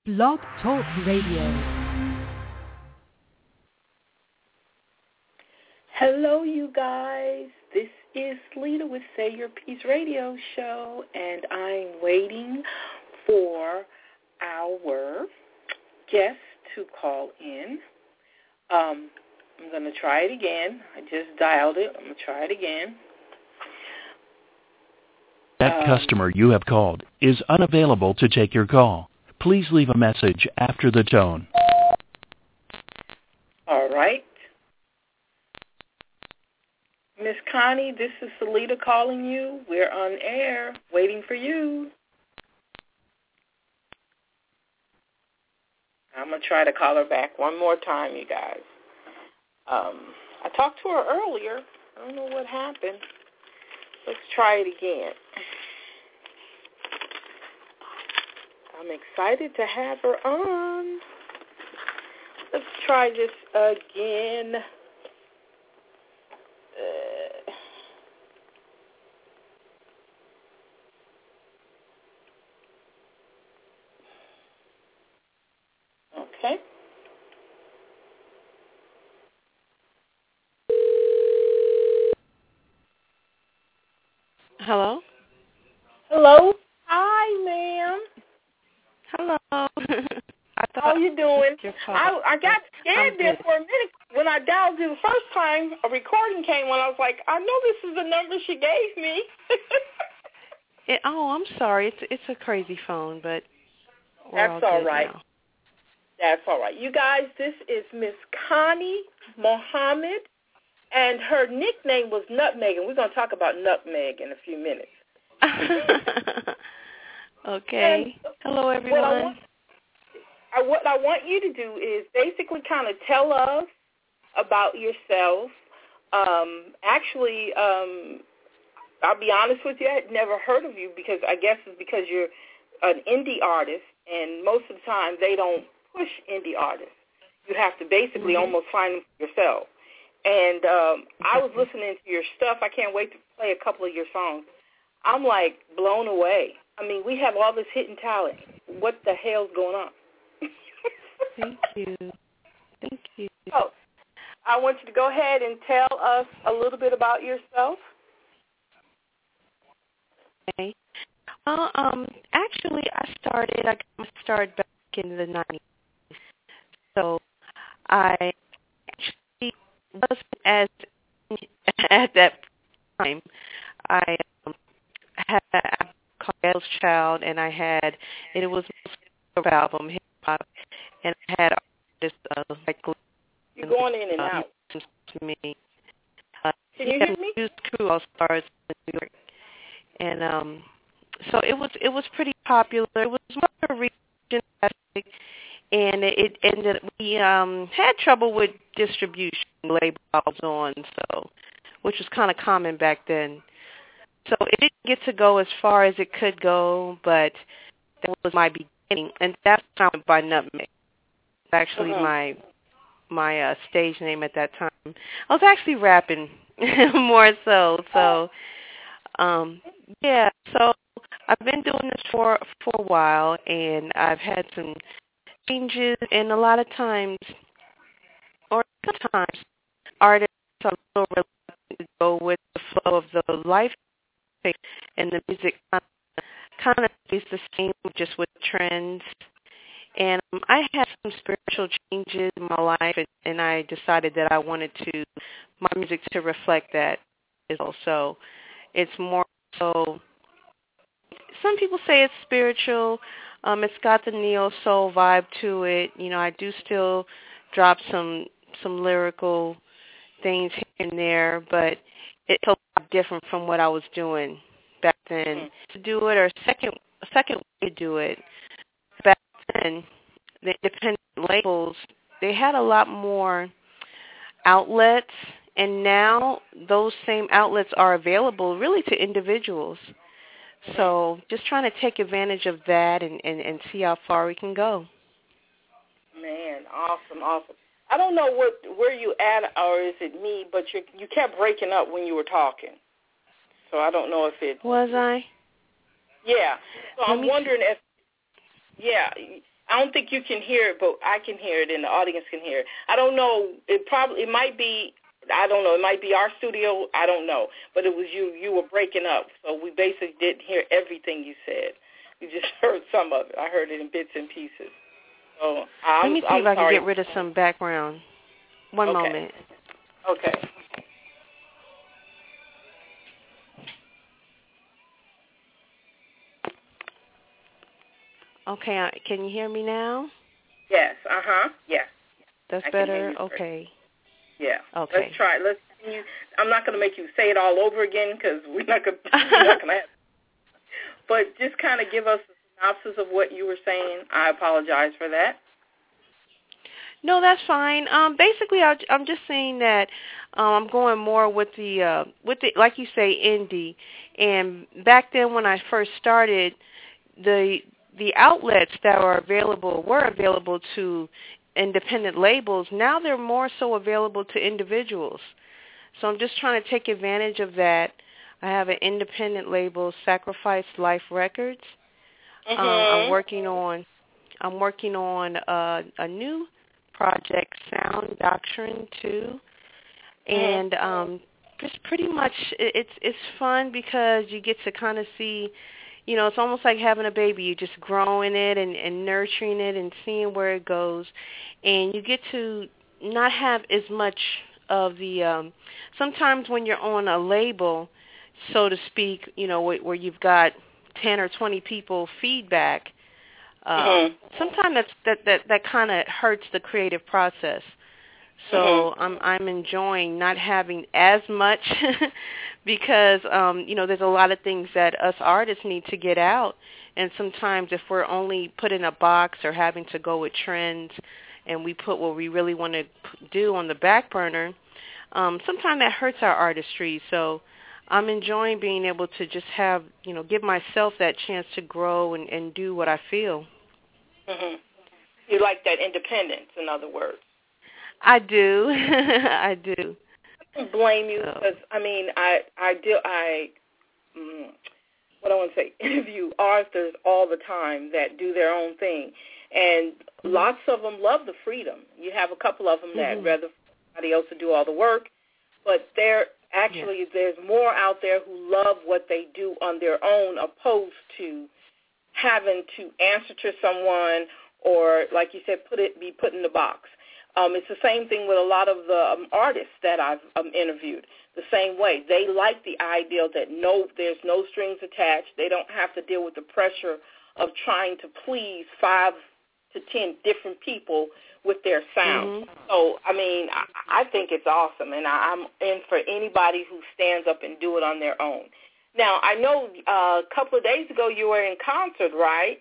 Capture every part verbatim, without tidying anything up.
Blog Talk Radio. Hello, you guys. This is Lita with Say Your Peace Radio Show, and I'm waiting for our guest to call in. Um, I'm going to try it again. I just dialed it. I'm going to try it again. That um, customer you have called is unavailable to take your call. Please leave a message after the tone. All right. Miss Connie, this is Salita calling you. We're on air, waiting for you. I'm going to try to call her back one more time, you guys. Um, I talked to her earlier. I don't know what happened. Let's try it again. I'm excited to have her on. Let's try this again. Uh, okay. Hello? Hello? Hi, ma'am. Hello. I thought How you doing? I, I got scared I'm there good. for a minute. When I dialed you the first time, a recording came when I was like, I know this is the number she gave me. it, oh, I'm sorry. It's it's a crazy phone, but we're That's all all good right. now. That's all right. You guys, this is Miss Connie Mohammed, and her nickname was Nutmeg, and we're going to talk about Nutmeg in a few minutes. Okay. And hello, everyone. What I, want, I, what I want you to do is basically kind of tell us about yourself. Um, actually, um, I'll be honest with you, I had never heard of you because I guess it's because you're an indie artist, and most of the time they don't push indie artists. You have to basically mm-hmm. almost find them for yourself. And um, I was listening to your stuff. I can't wait to play a couple of your songs. I'm, like, blown away. I mean, we have all this hidden talent. What the hell's going on? Thank you. Thank you. So, I want you to go ahead and tell us a little bit about yourself. Okay. Well, um, actually, I started, I got my start back in the nineties. So I actually wasn't as, at that time, I um, had a Carl's Child, and I had, and it was a album, hip hop, and I had artists uh, like you're going in and uh, out. To me, uh, can you hear me? Used Crew All Stars in New York, and um, so it was it was pretty popular. It was more of a region classic, and it ended. We um had trouble with distribution, label on, so which was kind of common back then. So it didn't get to go as far as it could go, but that was my beginning, and that's how I went by Nutmeg. Actually, uh-huh. my my uh, stage name at that time. I was actually rapping more so. So, um, yeah. So I've been doing this for for a while, and I've had some changes, and a lot of times, or sometimes, artists are a little reluctant to go with the flow of the life. And the music kind of is the same, just with trends. And um, I had some spiritual changes in my life, and, and I decided that I wanted to my music to reflect that as well. So it's more so. Some people say it's spiritual. Um, it's got the neo soul vibe to it. You know, I do still drop some some lyrical things here and there, but it's a lot different from what I was doing back then. To do it, or second second way to do it, back then, the independent labels, they had a lot more outlets, and now those same outlets are available really to individuals. So just trying to take advantage of that and, and, and see how far we can go. Man, awesome, awesome. I don't know what where you at, or is it me, but you you kept breaking up when you were talking. So I don't know if it was I. Yeah. So Let I'm wondering see. if yeah I don't think you can hear it, but I can hear it and the audience can hear it. I don't know. It probably it might be. I don't know. It might be our studio. I don't know. But it was you. You were breaking up, so we basically didn't hear everything you said. We just heard some of it. I heard it in bits and pieces. So I'm, Let me see I'm if I can sorry. get rid of some background. One okay. moment. Okay. Okay, uh, can you hear me now? Yes. Uh huh. Yes. That's I can hear better. you first. Okay. Yeah. Okay. Let's try. Let's. I'm not going to make you say it all over again because we're not going. We're not going to have. But just kind of give us a synopsis of what you were saying. I apologize for that. No, that's fine. Um, basically, I, I'm just saying that um, I'm going more with the uh, with the like you say, indie. And back then, when I first started, the the outlets that were available were available to independent labels. Now they're more so available to individuals. So I'm just trying to take advantage of that. I have an independent label, Sacrifice Life Records. Mm-hmm. Um, I'm working on I'm working on uh, a new project, Sound Doctrine two, and um, just pretty much it, it's it's fun because you get to kind of see. You know, it's almost like having a baby. You're just growing it and, and nurturing it and seeing where it goes. And you get to not have as much of the, um, sometimes when you're on a label, so to speak, you know, where, where you've got ten or twenty people feedback, um, mm-hmm. sometimes that's, that, that, that kind of hurts the creative process. So mm-hmm. I'm I'm enjoying not having as much because, um, you know, there's a lot of things that us artists need to get out. And sometimes if we're only put in a box or having to go with trends and we put what we really want to do on the back burner, um, sometimes that hurts our artistry. So I'm enjoying being able to just have, you know, give myself that chance to grow and, and do what I feel. Mm-hmm. You like that independence, in other words. I do. I do. I don't blame you because, I mean, I, I, do, I mm, what I want to say, interview authors all the time that do their own thing. And mm-hmm. lots of them love the freedom. You have a couple of them that mm-hmm. rather somebody else to do all the work. But there actually, yes. there's more out there who love what they do on their own opposed to having to answer to someone or, like you said, put it be put in the box. Um, it's the same thing with a lot of the um, artists that I've um, interviewed. The same way. They like the idea that no, there's no strings attached. They don't have to deal with the pressure of trying to please five to ten different people with their sound. Mm-hmm. So, I mean, I, I think it's awesome, and I, I'm in for anybody who stands up and do it on their own. Now, I know uh, a couple of days ago you were in concert, right?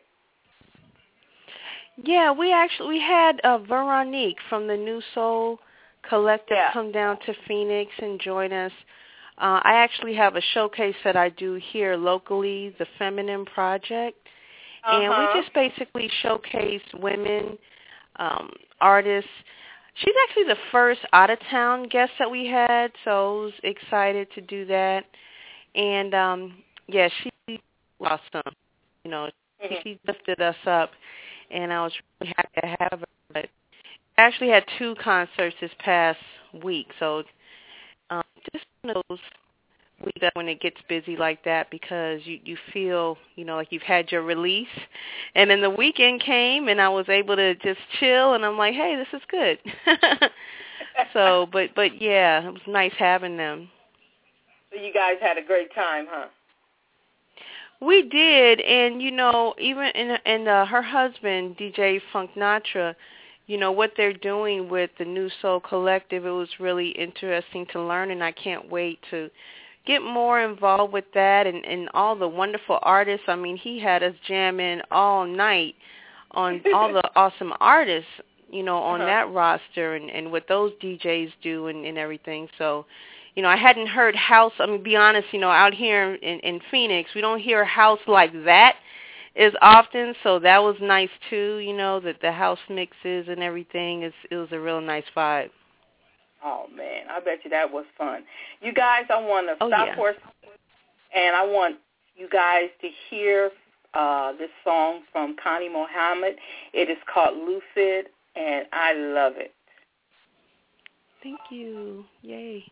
Yeah, we actually we had uh, Veronique from the New Soul Collective yeah. come down to Phoenix and join us. Uh, I actually have a showcase that I do here locally, the Feminine Project, uh-huh. and we just basically showcase women, um, artists. She's actually the first out-of-town guest that we had, so I was excited to do that. And, um, yeah, she was awesome. You know, mm-hmm. she lifted us up. And I was really happy to have her. But I actually had two concerts this past week, so um, just one of those weeks that when it gets busy like that because you, you feel, you know, like you've had your release. And then the weekend came, and I was able to just chill, and I'm like, hey, this is good. so, but, but, yeah, it was nice having them. So you guys had a great time, huh? We did, and, you know, even in, and uh, her husband, D J Funk Natra, you know, what they're doing with the New Soul Collective, it was really interesting to learn, and I can't wait to get more involved with that and, and all the wonderful artists. I mean, he had us jamming all night on all the awesome artists, you know, on uh-huh. that roster and, and what those D Js do and, and everything, so... You know, I hadn't heard house, I mean, be honest, you know, out here in, in Phoenix, we don't hear house like that as often, so that was nice, too, you know, that the house mixes and everything, is it was a real nice vibe. Oh, man, I bet you that was fun. You guys, I want to oh, stop yeah. for a second, and I want you guys to hear uh, this song from Connie Mohammed. It is called Lucid, and I love it. Thank you. Yay.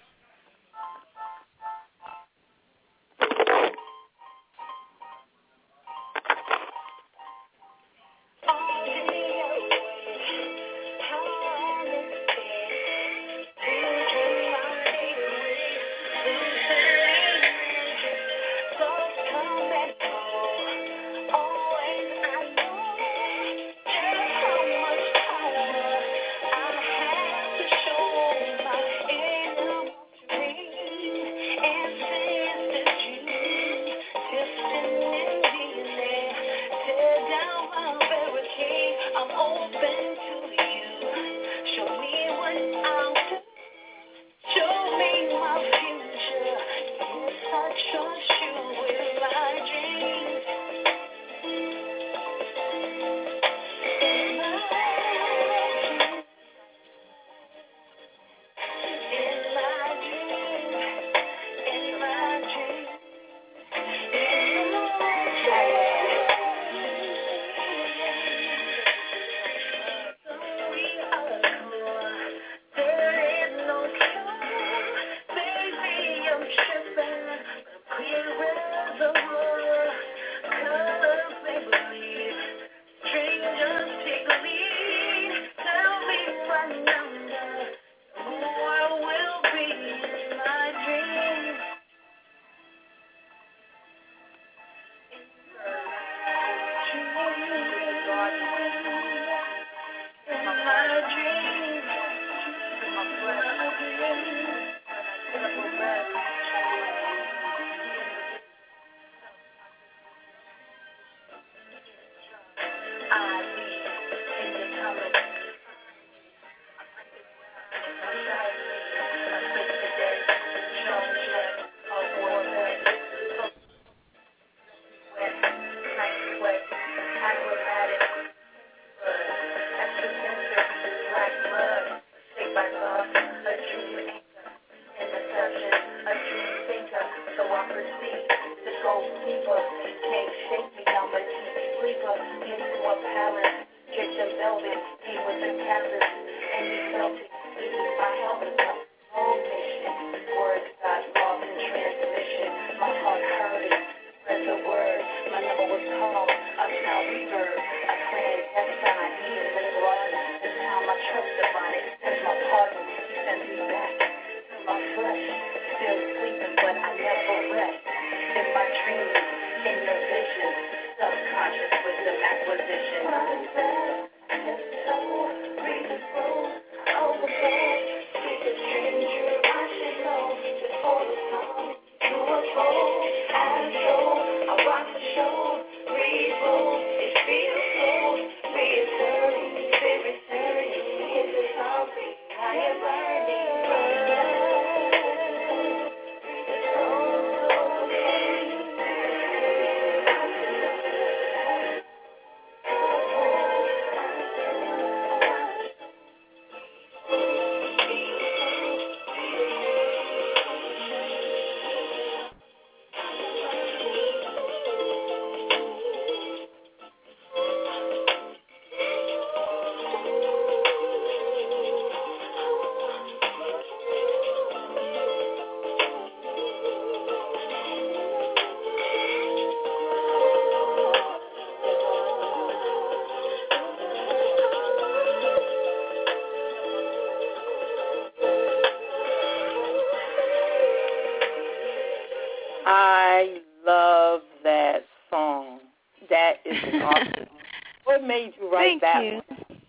I love that song. That is awesome. What made you write Thank that you. one?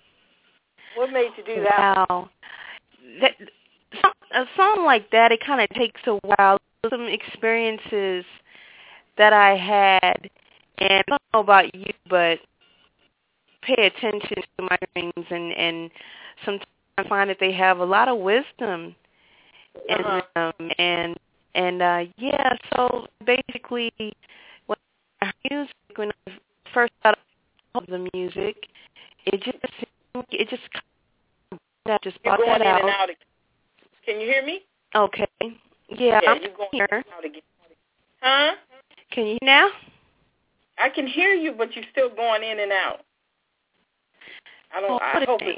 What made you do that? Wow. That, a song like that, it kind of takes a while. Some experiences that I had, and I don't know about you, but pay attention to my dreams, and, and sometimes I find that they have a lot of wisdom in Uh-huh. them. And, and uh, yeah, so basically, when I heard music, when I first got into the music, it just, it just, I just You're brought going that in out. and out again. Can you hear me? Okay. Yeah, Yeah, I'm you're going here. in and out again. Huh? Can you hear now? I can hear you, but you're still going in and out. I don't. Oh, I hope it's.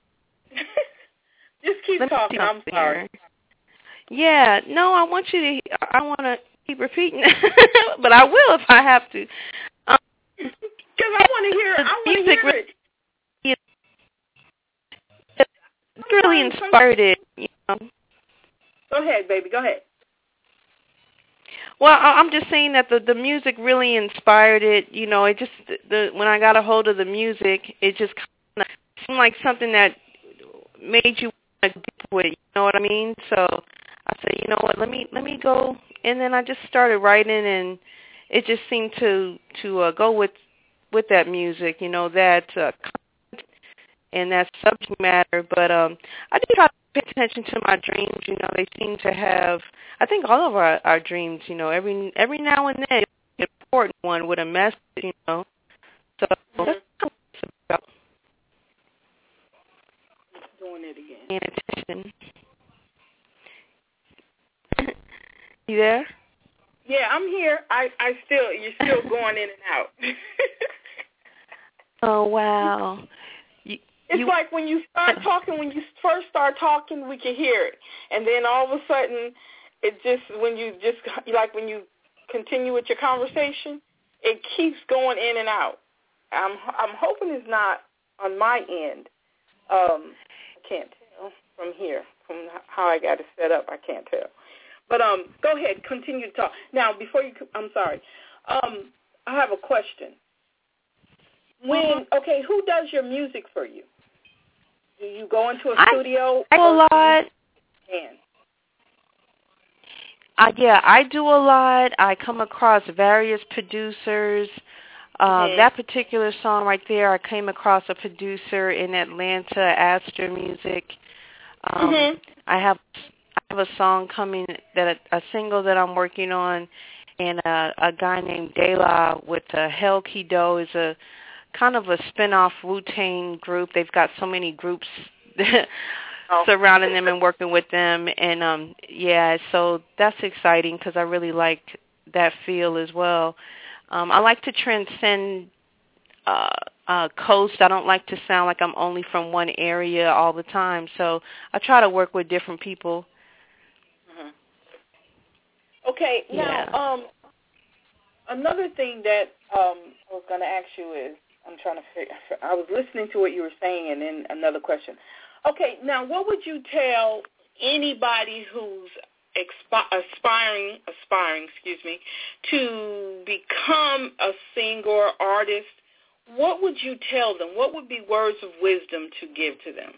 Just keep Let talking. I'm sorry. Yeah. No, I want you to. I want to keep repeating, but I will if I have to. Um, Because I want to hear. I want to hear it. It really inspired it. You know. Go ahead, baby. Go ahead. Well, I'm just saying that the the music really inspired it. You know, it just the when I got a hold of the music, it just kind of seemed like something that made you want to dip with it. You know what I mean? So I said, you know what? Let me let me go, and then I just started writing, and it just seemed to to uh, go with with that music. You know, that uh, content and that subject matter. But um, I do try to pay attention to my dreams. You know, they seem to have. I think all of our, our dreams, you know, every every now and then, an important one with a message, you know. So mm-hmm. that's what it's about. Doing it again. Paying attention. You there? Yeah, I'm here. I, I still, you're still going in and out. Oh, wow. You, it's you, like when you start talking, when you first start talking, we can hear it. And then all of a sudden, it just, when you just, like when you continue with your conversation, it keeps going in and out. I'm I'm hoping it's not on my end. Um, I can't tell from here, from how I got it set up, I can't tell. But um, go ahead, continue to talk. Now, before you, I'm sorry, um, I have a question. When, okay, who does your music for you? Do you go into a I, studio? I do a lot. And Uh, yeah, I do a lot. I come across various producers. Uh, mm-hmm. That particular song right there, I came across a producer in Atlanta, Astor Music. Um, mm-hmm. I have I have a song coming, that a, a single that I'm working on, and a, a guy named De La with uh, Hell Kido is a kind of a spin-off Wu-Tang group. They've got so many groups Oh. surrounding them and working with them, and um yeah, so that's exciting because I really like that feel as well. um I like to transcend uh uh coast. I don't like to sound like I'm only from one area all the time, so I try to work with different people. Mm-hmm. Okay, now yeah. um another thing that um I was going to ask you is, I'm trying to figure, I was listening to what you were saying, and then another question. Okay, now what would you tell anybody who's expi- aspiring, aspiring, excuse me, to become a singer or artist? What would you tell them? What would be words of wisdom to give to them?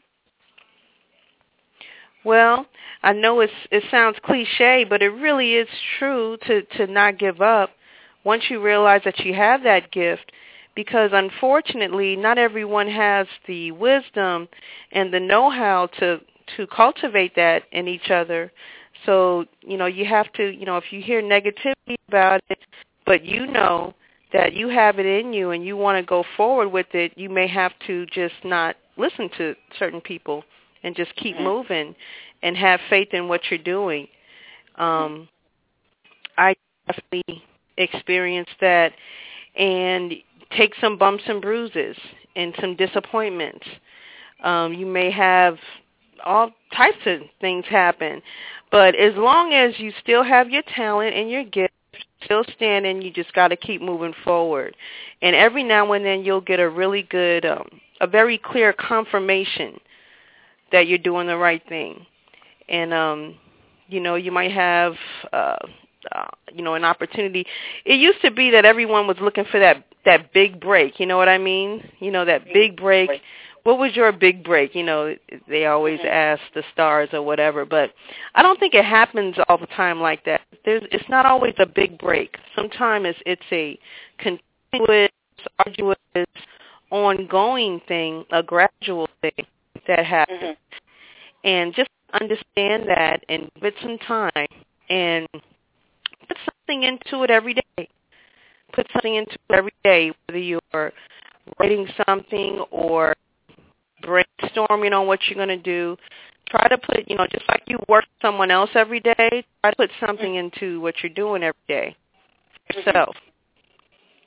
Well, I know it's, it sounds cliche, but it really is true to, to not give up once you realize that you have that gift. Because unfortunately, not everyone has the wisdom and the know-how to, to cultivate that in each other. So, you know, you have to, you know, if you hear negativity about it, but you know that you have it in you and you want to go forward with it, you may have to just not listen to certain people and just keep moving and have faith in what you're doing. Um, I definitely experienced that, and take some bumps and bruises and some disappointments. Um, you may have all types of things happen, but as long as you still have your talent and your gift still standing, you just got to keep moving forward. And every now and then you'll get a really good, um, a very clear confirmation that you're doing the right thing. And, um, you know, you might have, uh, uh, you know, an opportunity. It used to be that everyone was looking for that that big break, you know what I mean? You know, that big break. What was your big break? You know, they always mm-hmm. ask the stars or whatever, but I don't think it happens all the time like that. There's, it's not always a big break. Sometimes it's, it's a continuous, arduous, ongoing thing, a gradual thing that happens. Mm-hmm. And just understand that and give it some time and put something into it every day. Put something into it every day, whether you're writing something or brainstorming on what you're going to do. Try to put, you know, just like you work with someone else every day, try to put something into what you're doing every day yourself.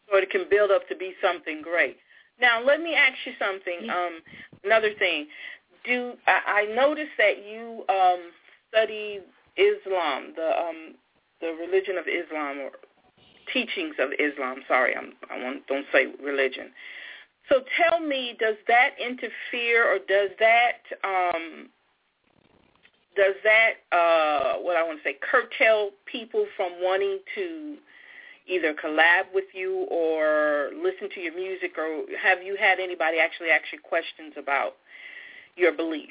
or it can build up to be something great. Now, let me ask you something. Um, another thing. Do I, I noticed that you um, study Islam, the um, the religion of Islam, or teachings of Islam. Sorry, I'm, I want, don't say religion. So tell me, does that interfere, or does that um, does that uh, what I want to say curtail people from wanting to either collab with you or listen to your music, or have you had anybody actually ask you questions about your beliefs?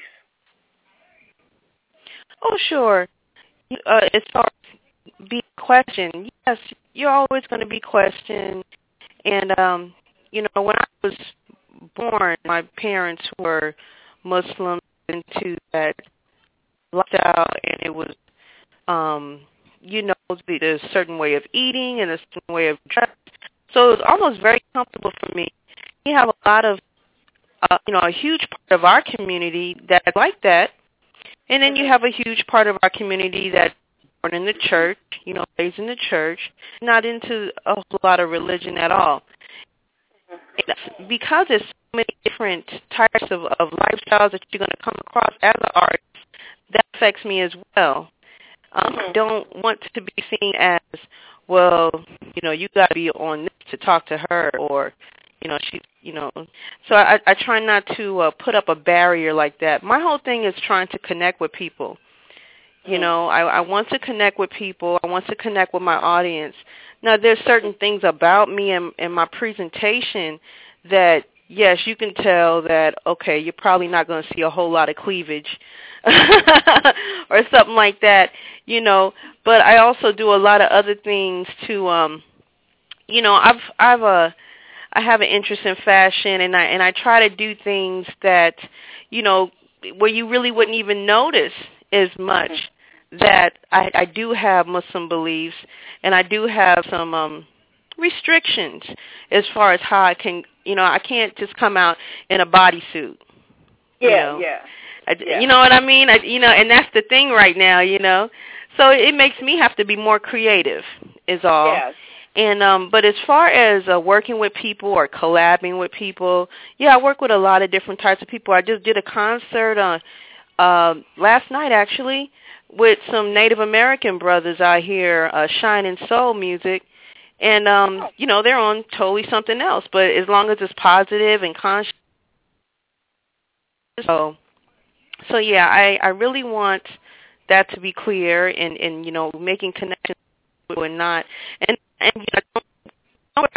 Oh, sure. Uh, as far as being questioned, yes, you're always going to be questioned. And, um, you know, when I was born, my parents were Muslims into that lifestyle, and it was, um, you know, there's a certain way of eating and a certain way of dressing. So it was almost very comfortable for me. We have a lot of, uh, you know, a huge part of our community that's like that. And then you have a huge part of our community that's born in the church, you know, raised in the church, not into a whole lot of religion at all. And because there's so many different types of, of lifestyles that you're going to come across as an artist, that affects me as well. Um, I don't want to be seen as, well, you know, you got to be on this to talk to her, or, you know, she, you know. So I, I try not to uh, put up a barrier like that. My whole thing is trying to connect with people. You know, I, I want to connect with people. I want to connect with my audience. Now, there's certain things about me and, and my presentation that, yes, you can tell that, okay, you're probably not going to see a whole lot of cleavage or something like that, you know. But I also do a lot of other things to, um, you know, I've, I've a, I have an interest in fashion, and I and I try to do things that, you know, where you really wouldn't even notice as much that I, I do have Muslim beliefs, and I do have some um, restrictions as far as how I can, you know, I can't just come out in a bodysuit. Yeah, you know? yeah. I, yeah. You know what I mean? I, you know, and that's the thing right now, you know. So it makes me have to be more creative, is all. Yes. And um, but as far as uh, working with people or collabing with people, yeah, I work with a lot of different types of people. I just did a concert on uh, last night, actually, with some Native American brothers out here, uh, Shining Soul Music, and um, you know, they're on totally something else. But as long as it's positive and conscious, so so yeah, I I really want that to be clear, and and you know, making connections with people and not and. And you know, don't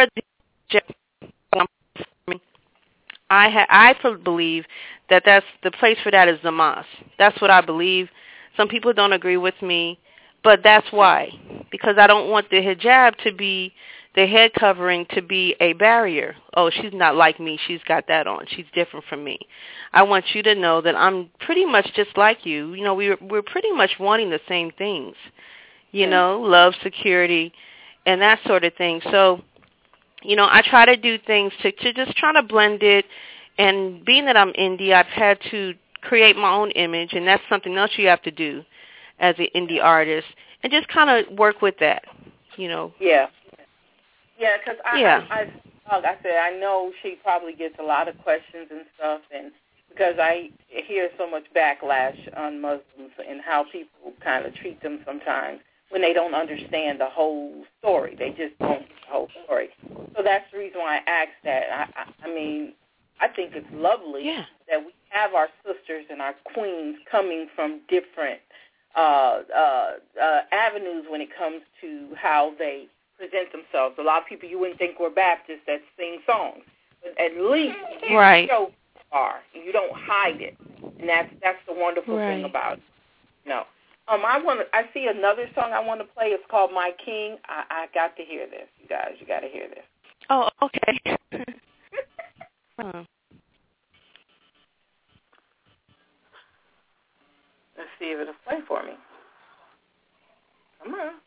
I ha- I believe that that's the place for that is the mosque. That's what I believe. Some people don't agree with me, but that's why, because I don't want the hijab to be the head covering to be a barrier. Oh, she's not like me. She's got that on. She's different from me. I want you to know that I'm pretty much just like you. You know, we're we're pretty much wanting the same things. You know, love, security, and that sort of thing. So, you know, I try to do things to, to just try to blend it. And being that I'm indie, I've had to create my own image, and that's something else you have to do as an indie artist, and just kind of work with that, you know. Yeah. Yeah, because I, yeah. I, I, like I said, I know she probably gets a lot of questions and stuff, and because I hear so much backlash on Muslims and how people kind of treat them sometimes when they don't understand the whole story. They just don't get the whole story. So that's the reason why I asked that. I, I, I mean, I think it's lovely yeah. that we have our sisters and our queens coming from different uh, uh, uh, avenues when it comes to how they present themselves. A lot of people you wouldn't think were Baptists that sing songs, but at least you right. show who you are. You don't hide it, and that's that's the wonderful right. thing about it. No. Um, I want to. I see another song I want to play. It's called "My King." I, I got to hear this, you guys. You got to hear this. Oh, okay. huh. Let's see if it'll play for me. Come on.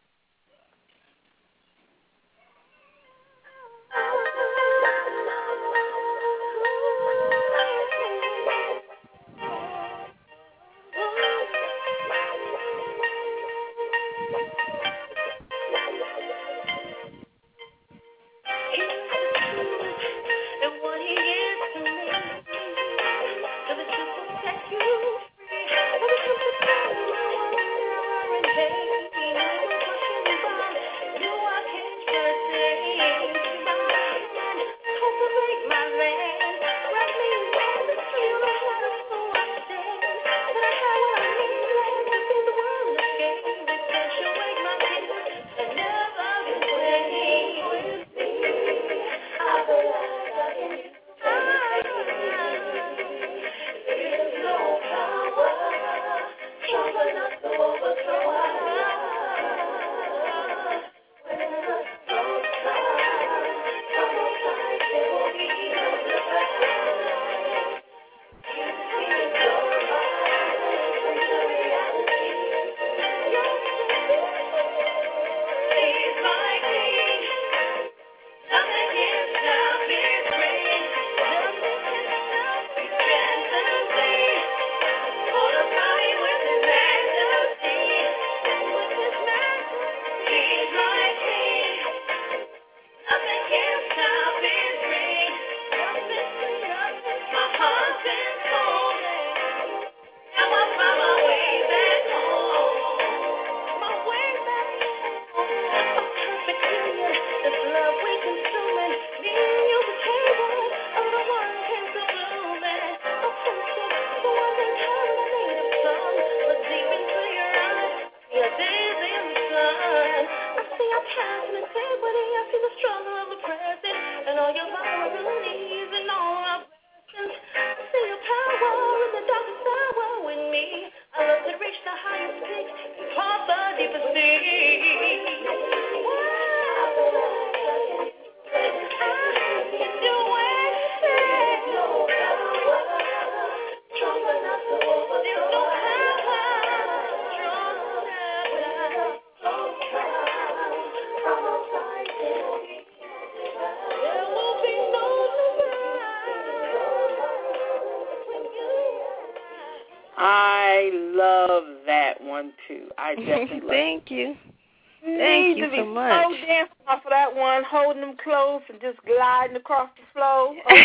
I love that one too. I definitely love Thank you. Thank you so much. So dancing off of that one, holding them close and just gliding across the floor. Oh,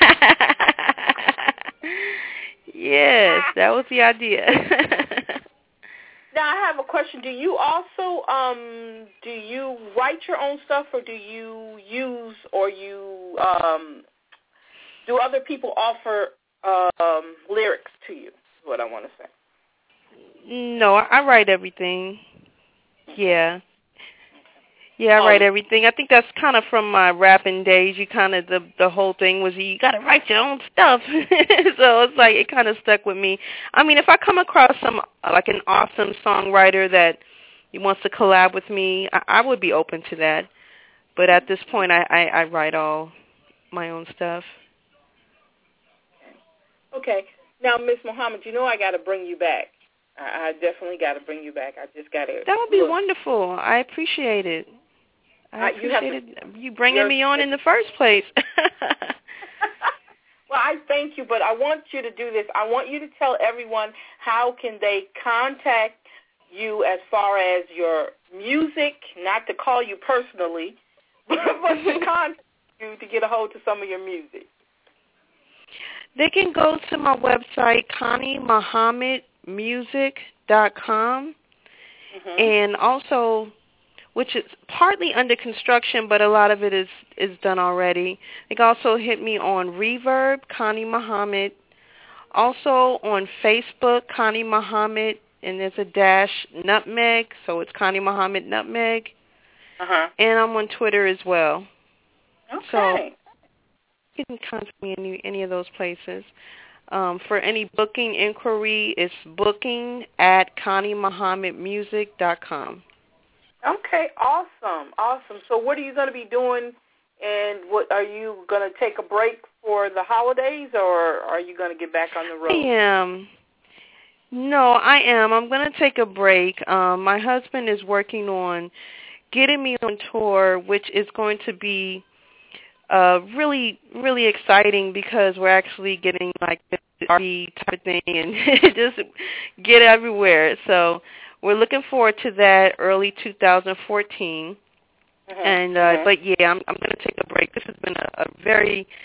yes. Yes, that was the idea. Now I have a question. Do you also um do you write your own stuff, or do you use or you um do other people offer um lyrics to you? Is what I want to say. No, I write everything. Yeah. Yeah, I write everything. I think that's kind of from my rapping days. You kind of, the the whole thing was you got to write your own stuff. So it's like, it kind of stuck with me. I mean, if I come across some, like an awesome songwriter that wants to collab with me, I, I would be open to that. But at this point, I, I, I write all my own stuff. Okay. Now, Miss Muhammad, you know I got to bring you back. I, I definitely got to bring you back. I just got to. That would be look. wonderful. I appreciate it. I Uh, you have appreciate to, it. You bringing me on in the first place. Well, I thank you, but I want you to do this. I want you to tell everyone how can they contact you as far as your music, not to call you personally, but, but to contact you to get a hold of some of your music. They can go to my website, connie muhammad music dot com, mm-hmm. and also, which is partly under construction, but a lot of it is, is done already. They can also hit me on Reverb, Connie Muhammad. Also on Facebook, Connie Muhammad, and there's a dash Nutmeg, so it's Connie Muhammad Nutmeg. Uh-huh. And I'm on Twitter as well. Okay. So you can contact me any any of those places. Um, for any booking inquiry, it's booking at connie muhammad music dot com. Okay, awesome, awesome. So what are you going to be doing, and what are you going to take a break for the holidays, or are you going to get back on the road? I am. No, I am. I'm going to take a break. Um, my husband is working on getting me on tour, which is going to be uh, really, really exciting because we're actually getting like the R V type of thing and just get everywhere. So we're looking forward to that early two thousand fourteen. Mm-hmm. And uh, mm-hmm. But yeah, I'm, I'm going to take a break. This has been a, a very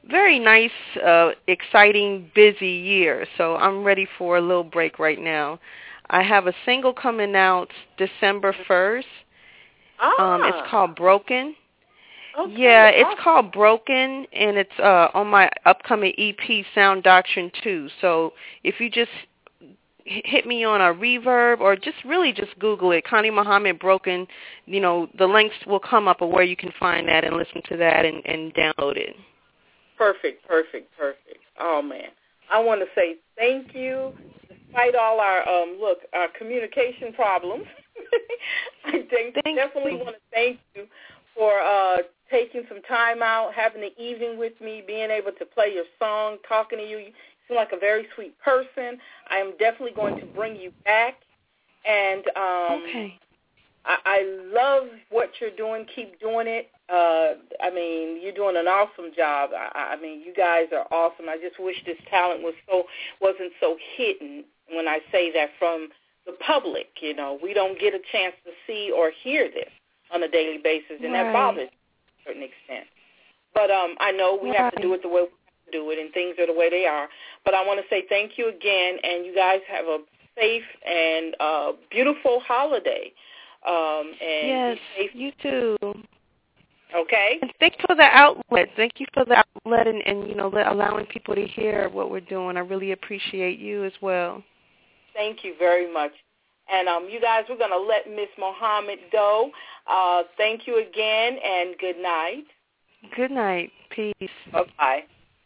very nice, uh, exciting, busy year. So I'm ready for a little break right now. I have a single coming out December first. Ah. Um, it's called Broken. Okay. Yeah, it's awesome. called Broken, and it's uh, on my upcoming E P, Sound Doctrine two. So if you just hit me on a Reverb or just really just Google it, Connie Muhammad Broken, you know, the links will come up of where you can find that and listen to that and, and download it. Perfect, perfect, perfect. Oh, man. I want to say thank you. Despite all our, um, look, our communication problems, I think Thank definitely you. want to thank you for uh, taking some time out, having the evening with me, being able to play your song, talking to you. You seem like a very sweet person. I am definitely going to bring you back. And um, okay. I, I love what you're doing. Keep doing it. Uh, I mean, you're doing an awesome job. I, I mean, you guys are awesome. I just wish this talent was so wasn't so hidden. When I say that from the public, you know, we don't get a chance to see or hear this on a daily basis, and right. that bothers me to a certain extent. But um, I know we right. have to do it the way we have to do it, and things are the way they are. But I want to say thank you again, and you guys have a safe and uh, beautiful holiday. Um, and yes, be safe. you too. Okay. And thank you for the outlet. Thank you for the outlet and, and you know, let, allowing people to hear what we're doing. I really appreciate you as well. Thank you very much. And um, you guys, we're going to let Miss Muhammad go. Uh, thank you again, and good night. Good night. Peace. Bye-bye.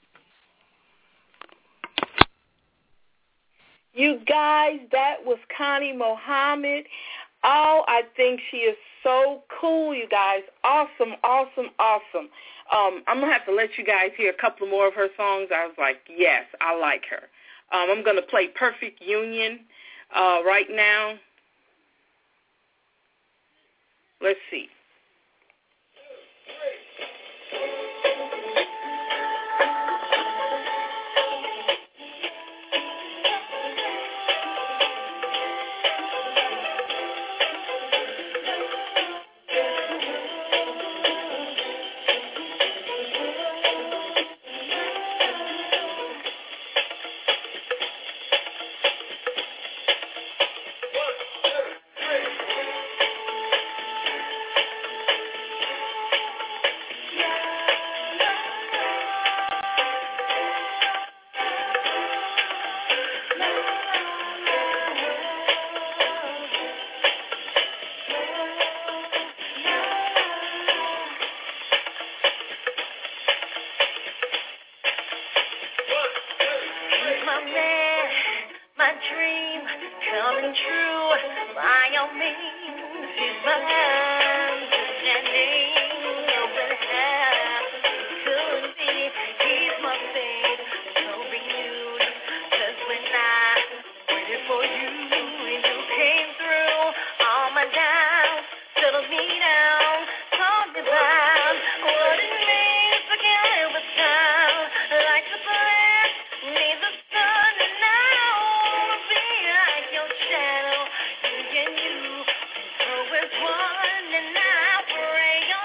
You guys, that was Connie Muhammad. Oh, I think she is so cool, you guys. Awesome, awesome, awesome. Um, I'm going to have to let you guys hear a couple more of her songs. I was like, yes, I like her. Um, I'm going to play Perfect Union uh, right now. Let's see. One and I pray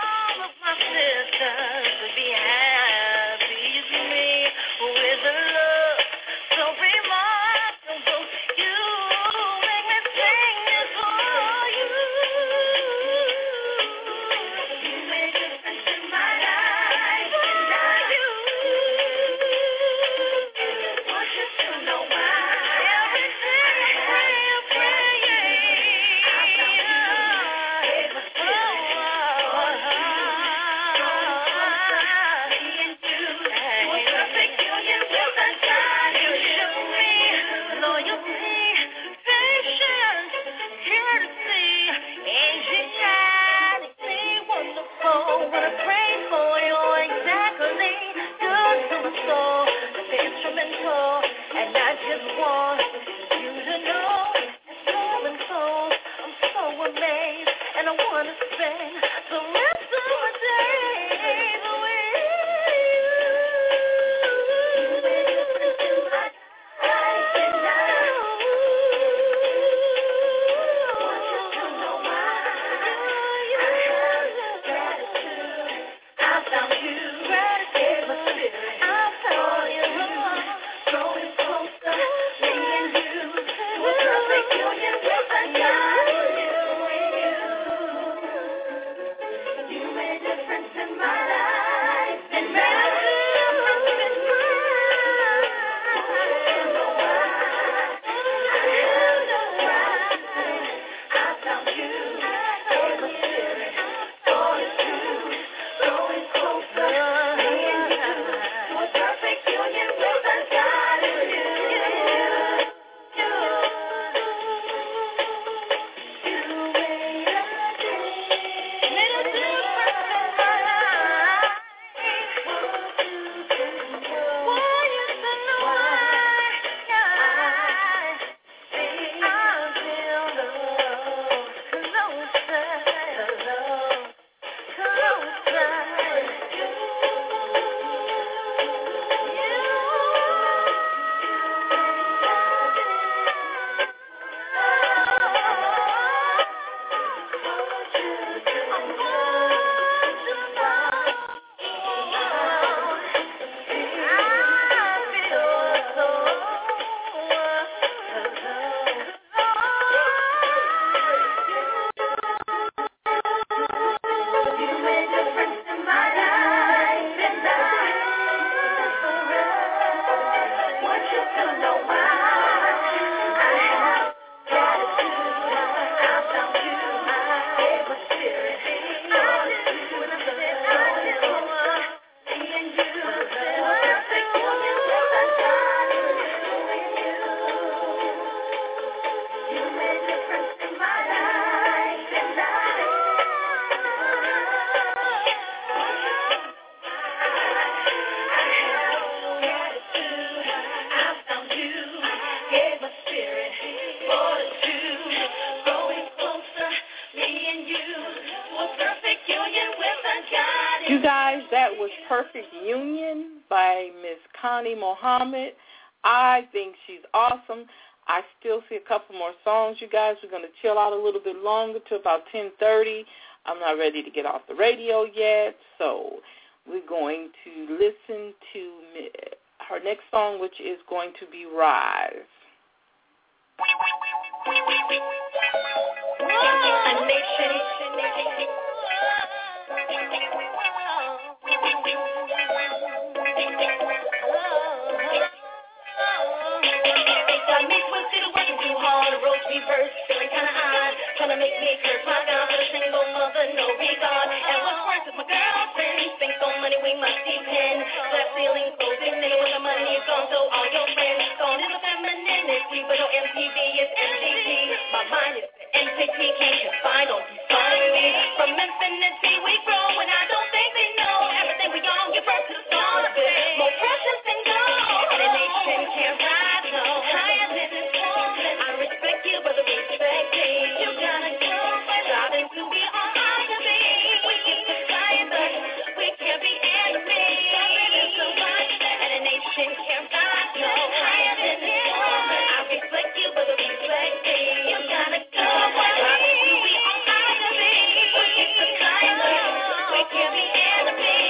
that was Perfect Union by Miss Connie Mohammed. I think she's awesome. I still see a couple more songs, you guys. We're going to chill out a little bit longer to about ten thirty. I'm not ready to get off the radio yet, so we're going to listen to her next song, which is going to be Rise. A nation. Reverse, feeling kinda odd, trying to make me curse my God, but a single mother, no regard. And what's worse is my girlfriend thinks so money we must depend. Glass ceiling closing in when the money is gone, so all your friends gone is a femininity, but no M T V is M T V. My mind is N P T, can't confine, don't define me. From infinity we grow, and I don't think they know everything we own. Give birth to the stars of it, more precious than gold. And a nation can't rise no higher than this woman. I respect you, but the respect me. You gotta go, striving to be all I can be. We keep the flying, but we can't be enemies. And a nation can't rise no higher than this woman. I respect you, but the respect me. You gotta go, striving to be all I can be. We keep the flying, but we can't be enemies.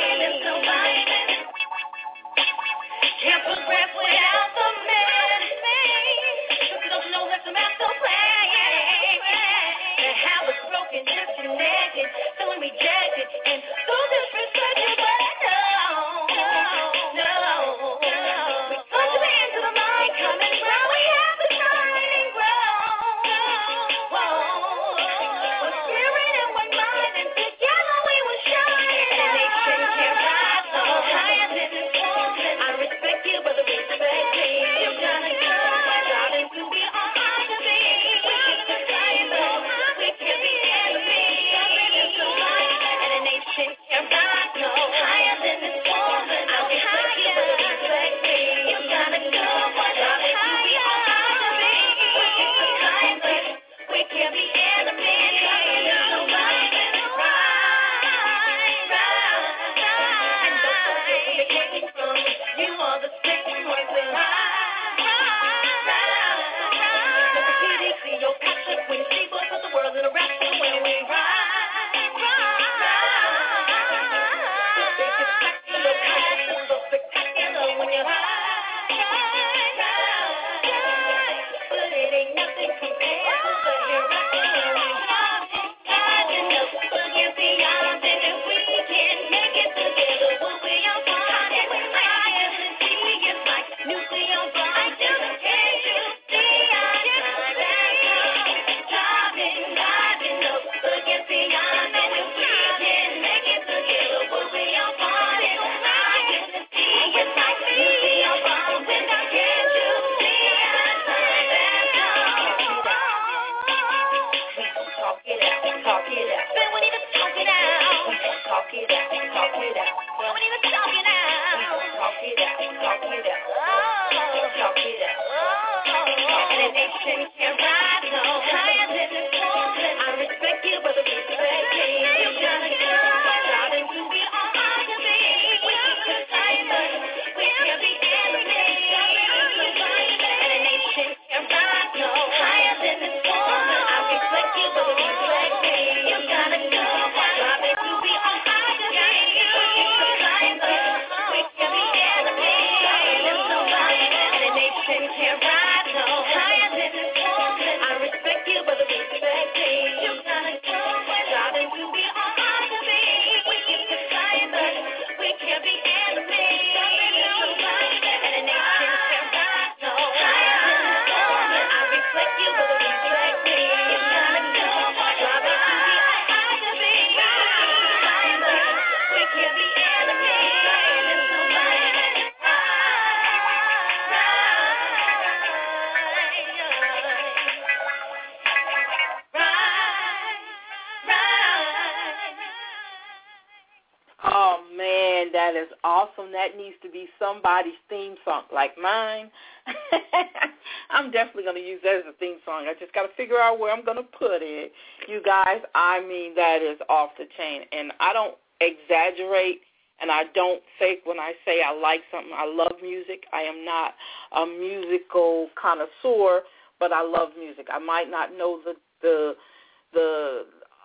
Can't progress without the man. You don't know that's a master plan. And how it's broken, disconnected, feeling rejected, and so disrespected. But no, no, no. We come to the end of the line, coming round. We have to shine and grow. One spirit and one mind, and together we will shine. And a nation can't rise no higher than this woman. I respect you, but the respect me. You gotta go, striving to be all I can be. We keep the flying, but we can't be enemies. And a nation can't rise no higher than this woman. I respect you, but the respect me. You gotta go, striving to be all I can be. We keep the flying, but we can't be enemies. You are the second one to rise, rise. The P D C, your passion, when people put the world in a rapture when we rise, rise. The biggest factor, your passion, so spectacular when you rise, rise. But it ain't nothing compared to the miracle. Rising up against the odds, and if we can make it together, we'll be on fire. Nuclear bomb, can't you see our time back home? Driving, rising up against the odds, and if we can make it together, we'll be on party. I can see it's like nuclear bomb, and I can't you see our time back home? We gon' talk it out, talk it out. Man, we need to talk it out. We gon' talk it out, talk it out. Well, we need to talk it out. We gon' talk it out, talk it out. Talk it out. And a nation can't rise no higher than this woman. I respect you, but the respect me. You gotta go, striving to be all I can be. We keep the fight, but we can't be enemies. And a nation can't rise no higher than this woman. I respect you, but the respect me. You gotta go, striving to be all I can be. We keep the fight, but we can't be enemies. And a nation can't rise no higher than this woman. I respect you, but the respect me. You gotta go, striving to be all I can be. We keep the flying, but we can't be enemies. And a nation can't rise no higher than this woman. I respect you, but the respect me. You gotta go, striving to be all I can be. We keep the flying, but we can't be enemies. Oh, man, that is awesome. That needs to be somebody's theme song, like mine. I'm definitely going to use that as a theme song. I just got to figure out where I'm going to put it. You guys, I mean, that is off the chain. And I don't exaggerate And I don't fake when I say I like something. I love music. I am not a musical connoisseur, but I love music. I might not know the the the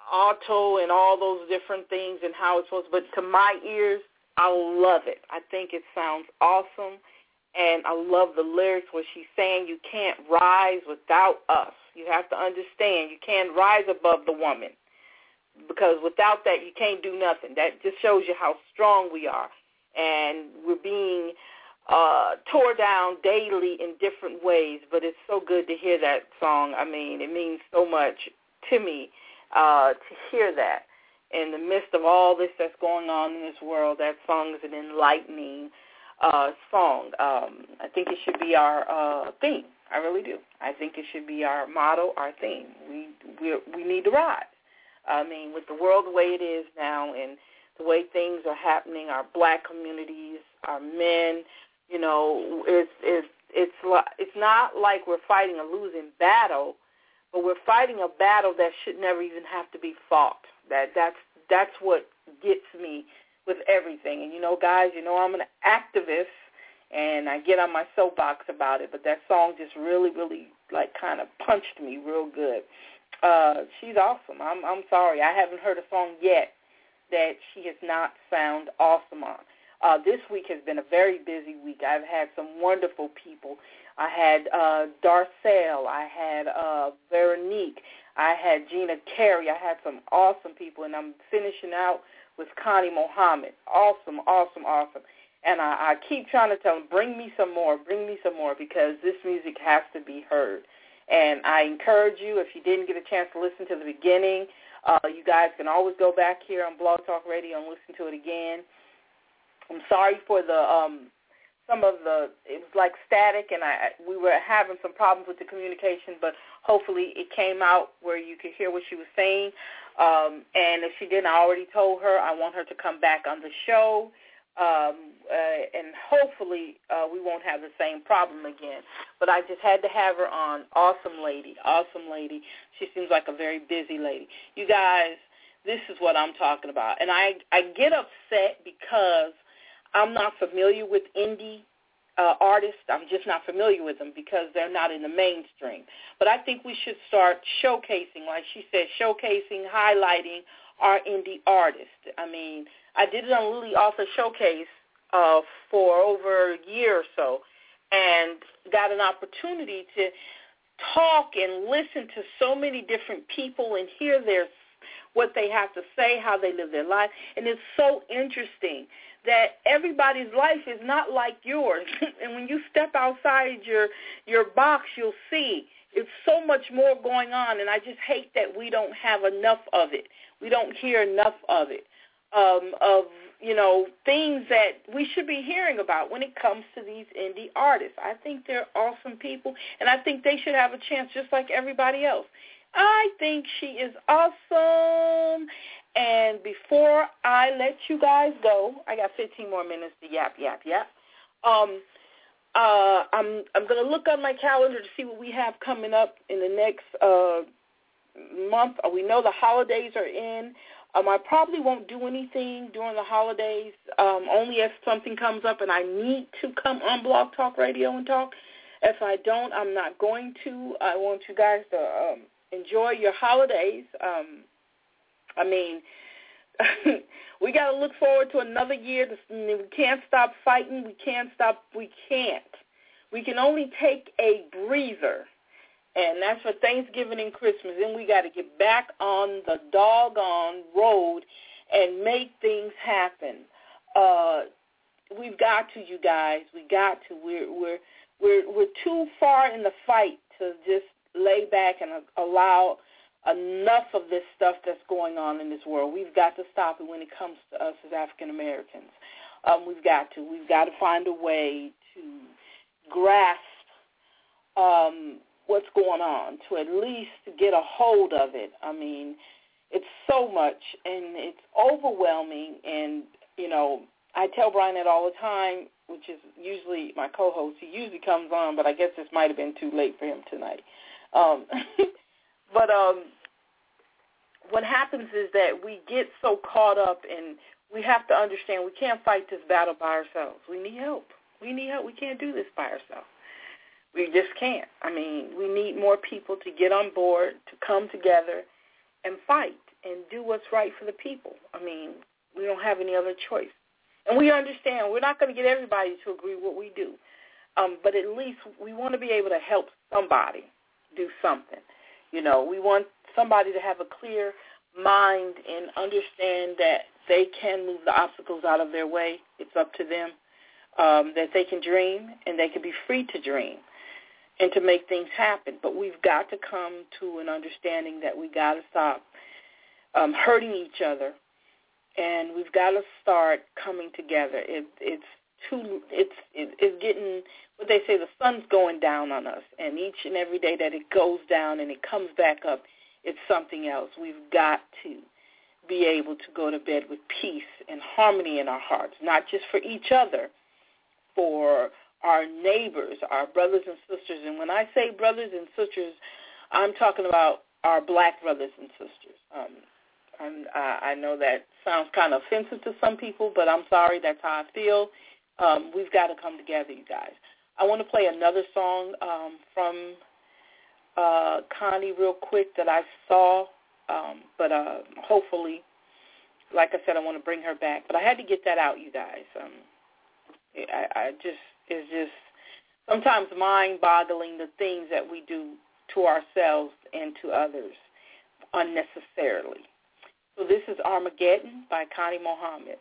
auto and all those different things and how it's supposed to, but to my ears, I love it. I think it sounds awesome, and I love the lyrics where she's saying you can't rise without us. You have to understand you can't rise above the woman, because without that you can't do nothing. That just shows you how strong we are, and we're being uh, tore down daily in different ways, but it's so good to hear that song. I mean, it means so much to me uh, to hear that. In the midst of all this that's going on in this world, that song is an enlightening uh, song. Um, I think it should be our uh, theme. I really do. I think it should be our motto, our theme. We we we need to rise. I mean, with the world the way it is now and the way things are happening, our black communities, our men, you know, it's it's it's it's not like we're fighting a losing battle, but we're fighting a battle that should never even have to be fought. That that's that's what gets me with everything. And you know, guys, you know I'm an activist, and I get on my soapbox about it. But that song just really, really like kind of punched me real good. Uh, she's awesome. I'm I'm sorry, I haven't heard a song yet that she has not sound awesome on. Uh, this week has been a very busy week. I've had some wonderful people. I had uh, Darcel. I had uh, Veronique. I had Gina Carey. I had some awesome people, and I'm finishing out with Connie Mohammed. Awesome, awesome, awesome. And I, I keep trying to tell them, bring me some more, bring me some more, because this music has to be heard. And I encourage you, if you didn't get a chance to listen to the beginning, uh, you guys can always go back here on Blog Talk Radio and listen to it again. I'm sorry for the um, some of the, it was like static, and I we were having some problems with the communication, but hopefully it came out where you could hear what she was saying. Um, and if she didn't, I already told her I want her to come back on the show. Um, uh, and hopefully uh, we won't have the same problem again. But I just had to have her on. Awesome lady, awesome lady. She seems like a very busy lady. You guys, this is what I'm talking about. And I, I get upset because I'm not familiar with indie uh, artists. I'm just not familiar with them because they're not in the mainstream. But I think we should start showcasing, like she said, showcasing, highlighting our indie artists. I mean, I did it on Lily Author Showcase uh, for over a year or so, and got an opportunity to talk and listen to so many different people and hear their what they have to say, how they live their life. And it's so interesting that everybody's life is not like yours. And when you step outside your your box, you'll see it's so much more going on, and I just hate that we don't have enough of it. We don't hear enough of it, um, of, you know, things that we should be hearing about when it comes to these indie artists. I think they're awesome people, and I think they should have a chance just like everybody else. I think she is awesome. And before I let you guys go, I got fifteen more minutes to yap, yap, yap. Um, uh, I'm I'm going to look on my calendar to see what we have coming up in the next uh, month. We know the holidays are in. Um, I probably won't do anything during the holidays, um, only if something comes up and I need to come on Blog Talk Radio and talk. If I don't, I'm not going to. I want you guys to um, enjoy your holidays. Um, I mean, we got to look forward to another year. We can't stop fighting. We can't stop. We can't. We can only take a breather, and that's for Thanksgiving and Christmas. Then we got to get back on the doggone road and make things happen. Uh, we've got to, you guys. We got to. We're we're we're we're too far in the fight to just lay back and allow enough of this stuff that's going on in this world. We've got to stop it when it comes to us as African Americans. Um, we've got to. We've got to find a way to grasp um, what's going on, to at least get a hold of it. I mean, it's so much, and it's overwhelming. And, you know, I tell Brian that all the time, which is usually my co-host. He usually comes on, but I guess this might have been too late for him tonight. Um But um, what happens is that we get so caught up in we have to understand we can't fight this battle by ourselves. We need help. We need help. We can't do this by ourselves. We just can't. I mean, we need more people to get on board, to come together and fight and do what's right for the people. I mean, we don't have any other choice. And we understand we're not going to get everybody to agree with what we do, um, but at least we want to be able to help somebody do something. You know, we want somebody to have a clear mind and understand that they can move the obstacles out of their way. It's up to them. Um, that they can dream and they can be free to dream and to make things happen. But we've got to come to an understanding that we got to stop um, hurting each other, and we've got to start coming together. It, it's too. It's it, it's getting what they say. The sun's going down on us, and each and every day that it goes down and it comes back up, it's something else. We've got to be able to go to bed with peace and harmony in our hearts, not just for each other, for our neighbors, our brothers and sisters. And when I say brothers and sisters, I'm talking about our black brothers and sisters. Um, I'm, uh, I know that sounds kind of offensive to some people, but I'm sorry, that's how I feel. Um, we've got to come together, you guys. I want to play another song um, from uh, Connie real quick that I saw, um, but uh, hopefully, like I said, I want to bring her back. But I had to get that out, you guys. Um, I, I just, it's just sometimes mind-boggling the things that we do to ourselves and to others unnecessarily. So this is Armageddon by Connie Mohammed.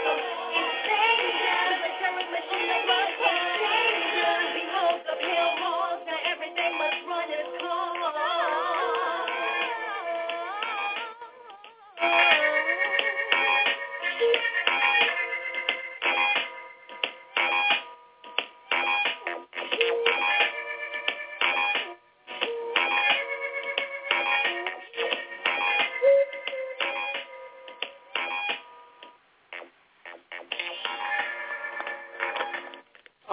Behold the pale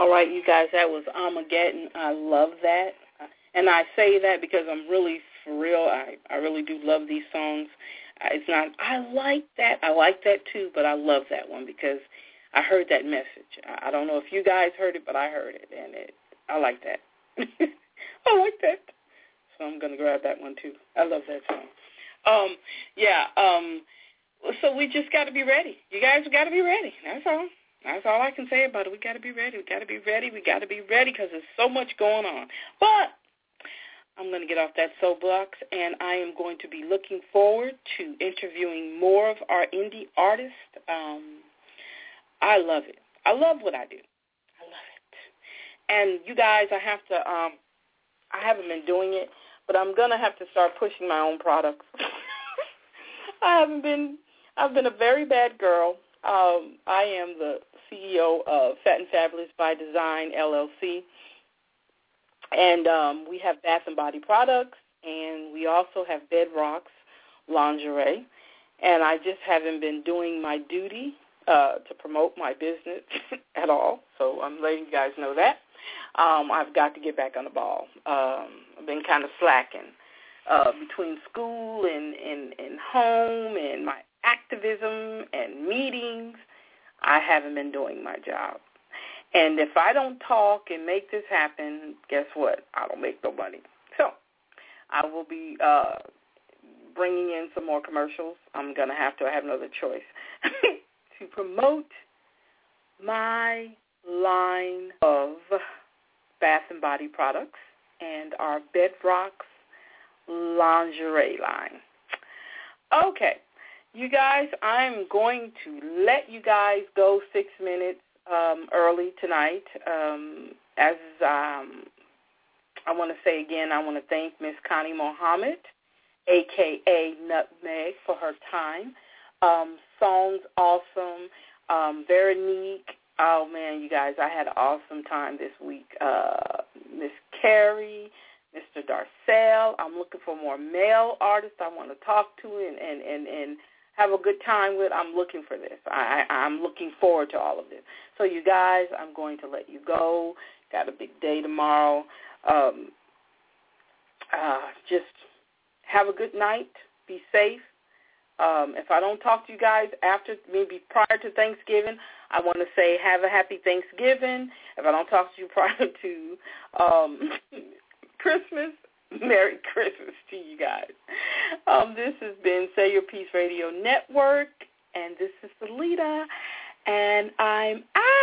All right, you guys, that was Armageddon. I love that. And I say that because I'm really, for real, I, I really do love these songs. It's not, I like that. I like that too, but I love that one because I heard that message. I don't know if you guys heard it, but I heard it, and it, I like that. I like that. So I'm going to grab that one too. I love that song. Um, yeah, um, so we just got to be ready. You guys got to be ready. That's all. That's all I can say about it. We got to be ready. We got to be ready. We got to be ready because there's so much going on. But I'm going to get off that soapbox, and I am going to be looking forward to interviewing more of our indie artists. Um, I love it. I love what I do. I love it. And you guys, I have to, um, I haven't been doing it, but I'm going to have to start pushing my own products. I haven't been, I've been a very bad girl. Um, I am the C E O of Fat and Fabulous by Design, L L C. And um, we have Bath and Body products, and we also have Bedrocks lingerie. And I just haven't been doing my duty uh, to promote my business at all. So I'm letting you guys know that. Um, I've got to get back on the ball. Um, I've been kind of slacking uh, between school and, and, and home and my activism and meetings. I haven't been doing my job. And if I don't talk and make this happen, guess what? I don't make no money. So I will be uh, bringing in some more commercials. I'm going to have to I have another choice to promote my line of Bath and Body products and our Bedrocks lingerie line. Okay, you guys, I'm going to let you guys go six minutes um, early tonight. Um, as um, I want to say again, I want to thank Miss Connie Mohammed, a k a. Nutmeg, for her time. Um, songs awesome, um, very unique. Oh, man, you guys, I had an awesome time this week. Uh, Miss Carrie, Mister Darcel. I'm looking for more male artists I want to talk to and, and, and, and have a good time with. I'm looking for this. I, I'm looking forward to all of this. So, you guys, I'm going to let you go. Got a big day tomorrow. Um, uh, just have a good night. Be safe. Um, if I don't talk to you guys after, maybe prior to Thanksgiving, I want to say have a happy Thanksgiving. If I don't talk to you prior to um, Christmas, Merry Christmas to you guys. Um, this has been Say Your Peace Radio Network, and this is Salita, and I'm out.